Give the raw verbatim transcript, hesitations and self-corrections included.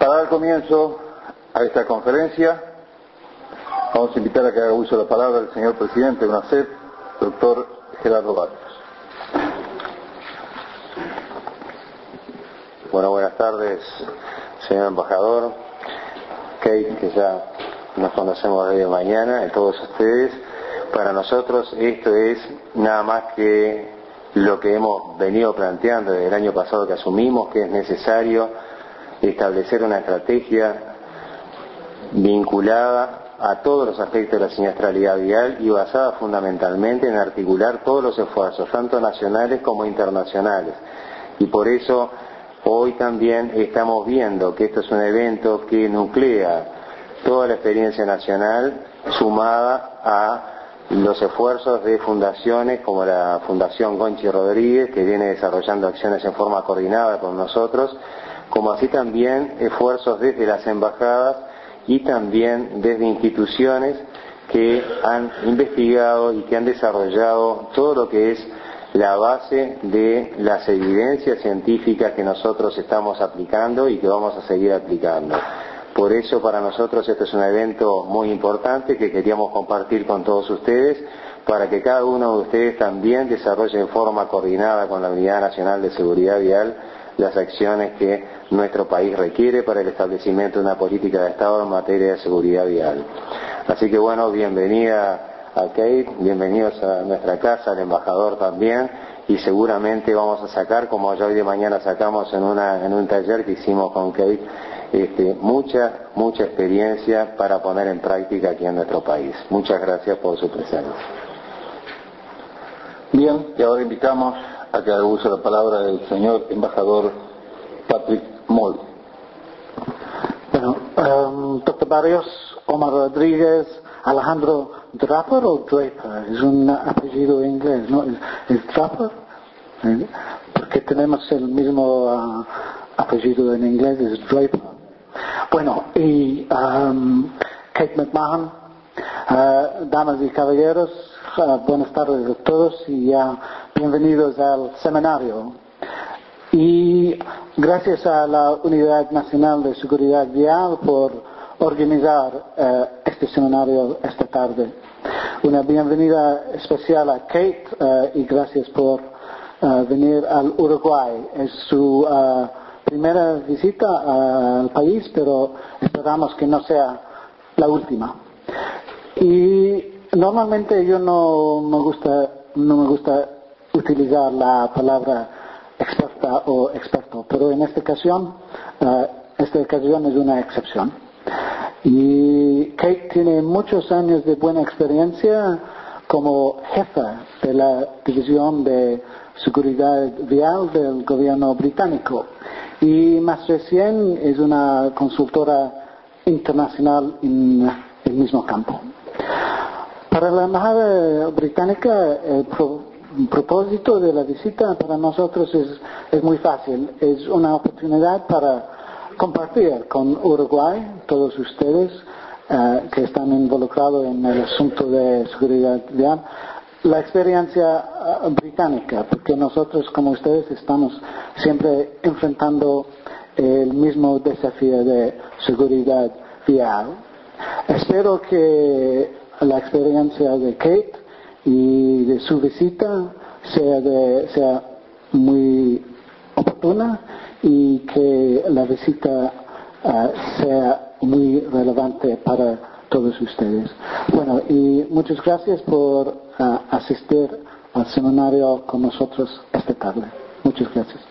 Para dar comienzo a esta conferencia, vamos a invitar a que haga uso de la palabra el señor presidente de UNACEP, doctor Gerardo Barrios. Bueno, buenas tardes, señor embajador, Kate, que ya nos conocemos desde mañana, y todos ustedes. Para nosotros esto es nada más que lo que hemos venido planteando desde el año pasado que asumimos, que es necesario establecer una estrategia vinculada a todos los aspectos de la siniestralidad vial y basada fundamentalmente en articular todos los esfuerzos, tanto nacionales como internacionales. Y por eso hoy también estamos viendo que esto es un evento que nuclea toda la experiencia nacional sumada a los esfuerzos de fundaciones como la Fundación Gonchi Rodríguez, que viene desarrollando acciones en forma coordinada con nosotros, como así también esfuerzos desde las embajadas y también desde instituciones que han investigado y que han desarrollado todo lo que es la base de las evidencias científicas que nosotros estamos aplicando y que vamos a seguir aplicando. Por eso para nosotros este es un evento muy importante que queríamos compartir con todos ustedes, para que cada uno de ustedes también desarrolle en forma coordinada con la Unidad Nacional de Seguridad Vial las acciones que nuestro país requiere para el establecimiento de una política de Estado en materia de seguridad vial. Así que bueno, bienvenida a Kate, bienvenidos a nuestra casa, al embajador también, y seguramente vamos a sacar, como ya hoy de mañana sacamos en, una, en un taller que hicimos con Kate, este, mucha, mucha experiencia para poner en práctica aquí en nuestro país. Muchas gracias por su presencia. Bien, y ahora invitamos a que haga uso de la palabra el señor embajador Patrick Moll. Bueno, um, doctor Barrios, Omar Rodríguez, Alejandro Draper o Draper, es un apellido inglés, ¿no? ¿Es, es Draper? ¿Eh? Porque tenemos el mismo uh, apellido en inglés, es Draper. Bueno, y um, Kate McMahon, uh, damas y caballeros, uh, buenas tardes a todos y uh, bienvenidos al seminario. Y gracias a la Unidad Nacional de Seguridad Vial por organizar uh, este seminario esta tarde. Una bienvenida especial a Kate uh, y gracias por uh, venir al Uruguay. Es su uh, primera visita uh, al país, pero esperamos que no sea la última. Y normalmente yo no me gusta, no me gusta utilizar la palabra experta o experto, pero en esta ocasión, uh, esta ocasión es una excepción. Y Kate tiene muchos años de buena experiencia como jefa de la División de Seguridad Vial del gobierno británico y más recién es una consultora internacional en el mismo campo. Para la embajada británica el pro, propósito de la visita para nosotros es, es muy fácil, es una oportunidad para compartir con Uruguay, todos ustedes uh, que están involucrados en el asunto de seguridad vial, la experiencia uh, británica, porque nosotros como ustedes estamos siempre enfrentando el mismo desafío de seguridad vial. Espero que la experiencia de Kate y de su visita sea, de, sea muy oportuna y que la visita uh, sea muy relevante para todos ustedes. Bueno, y muchas gracias por uh, asistir al seminario con nosotros esta tarde. Muchas gracias.